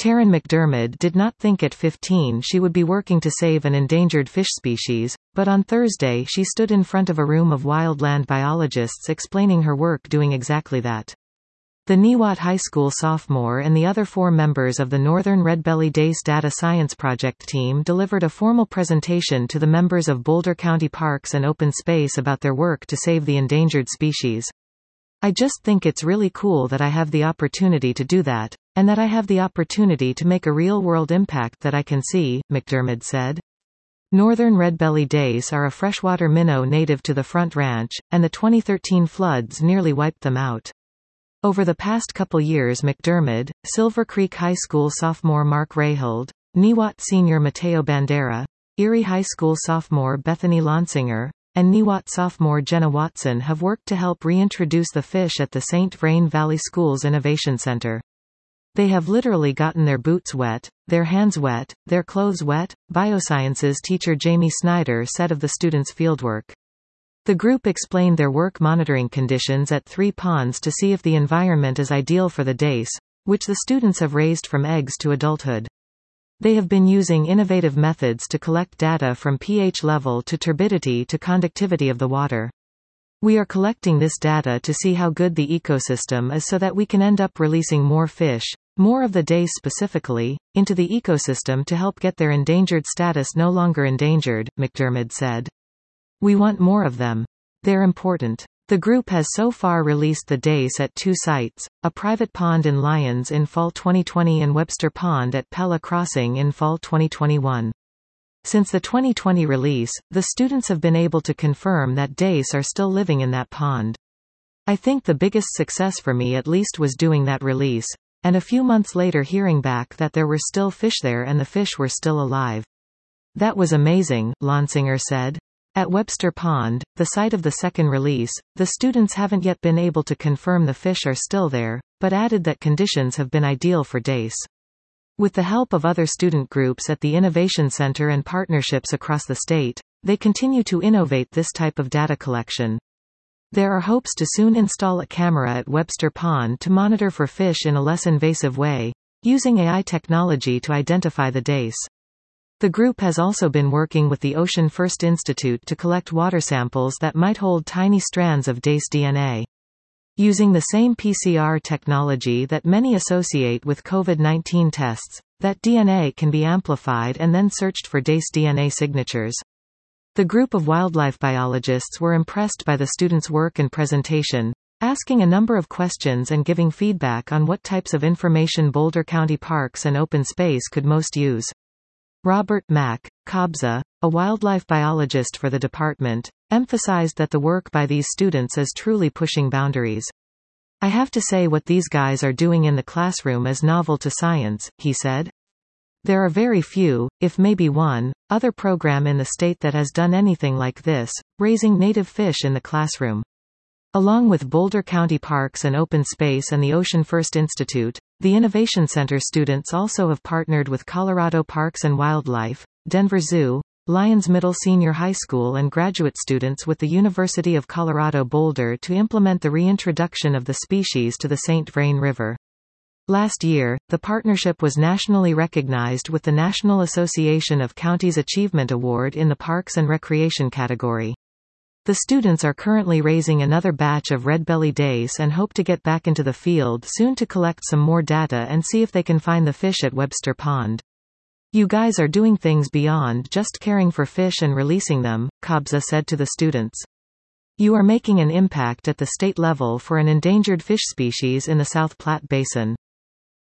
Taryn McDermott did not think at 15 she would be working to save an endangered fish species, but on Thursday she stood in front of a room of wildland biologists explaining her work doing exactly that. The Niwot High School sophomore and the other 4 members of the Northern Redbelly Dace Data Science Project team delivered a formal presentation to the members of Boulder County Parks and Open Space about their work to save the endangered species. "I just think it's really cool that I have the opportunity to do that, and that I have the opportunity to make a real-world impact that I can see," McDermott said. Northern redbelly dace are a freshwater minnow native to the Front Ranch, and the 2013 floods nearly wiped them out. Over the past couple years, McDermott, Silver Creek High School sophomore Mark Rayhold, Niwot senior Mateo Bandera, Erie High School sophomore Bethany Lonsinger, and Niwot sophomore Jenna Watson have worked to help reintroduce the fish at the St. Vrain Valley Schools Innovation Center. They have literally gotten their boots wet, their hands wet, their clothes wet, biosciences teacher Jamie Snyder said of the students' fieldwork. The group explained their work monitoring conditions at 3 ponds to see if the environment is ideal for the dace, which the students have raised from eggs to adulthood. They have been using innovative methods to collect data from pH level to turbidity to conductivity of the water. "We are collecting this data to see how good the ecosystem is so that we can end up releasing more fish, more of the dace specifically, into the ecosystem to help get their endangered status no longer endangered," McDermott said. "We want more of them. They're important." The group has so far released the dace at 2 sites, a private pond in Lyons in fall 2020 and Webster Pond at Pella Crossing in fall 2021. Since the 2020 release, the students have been able to confirm that dace are still living in that pond. "I think the biggest success for me at least was doing that release, and a few months later hearing back that there were still fish there and the fish were still alive. That was amazing," Lonsinger said. At Webster Pond, the site of the second release, the students haven't yet been able to confirm the fish are still there, but added that conditions have been ideal for dace. With the help of other student groups at the Innovation Center and partnerships across the state, they continue to innovate this type of data collection. There are hopes to soon install a camera at Webster Pond to monitor for fish in a less invasive way, using AI technology to identify the dace. The group has also been working with the Ocean First Institute to collect water samples that might hold tiny strands of dace DNA. Using the same PCR technology that many associate with COVID-19 tests, that DNA can be amplified and then searched for dace DNA signatures. The group of wildlife biologists were impressed by the students' work and presentation, asking a number of questions and giving feedback on what types of information Boulder County Parks and Open Space could most use. Robert Mack, Kobza, a wildlife biologist for the department, emphasized that the work by these students is truly pushing boundaries. "I have to say what these guys are doing in the classroom is novel to science," he said. "There are very few, if maybe one, other program in the state that has done anything like this, raising native fish in the classroom." Along with Boulder County Parks and Open Space and the Ocean First Institute, the Innovation Center students also have partnered with Colorado Parks and Wildlife, Denver Zoo, Lyons Middle Senior High School and graduate students with the University of Colorado Boulder to implement the reintroduction of the species to the St. Vrain River. Last year, the partnership was nationally recognized with the National Association of Counties Achievement Award in the Parks and Recreation category. The students are currently raising another batch of redbelly dace and hope to get back into the field soon to collect some more data and see if they can find the fish at Webster Pond. "You guys are doing things beyond just caring for fish and releasing them," Kobza said to the students. "You are making an impact at the state level for an endangered fish species in the South Platte Basin."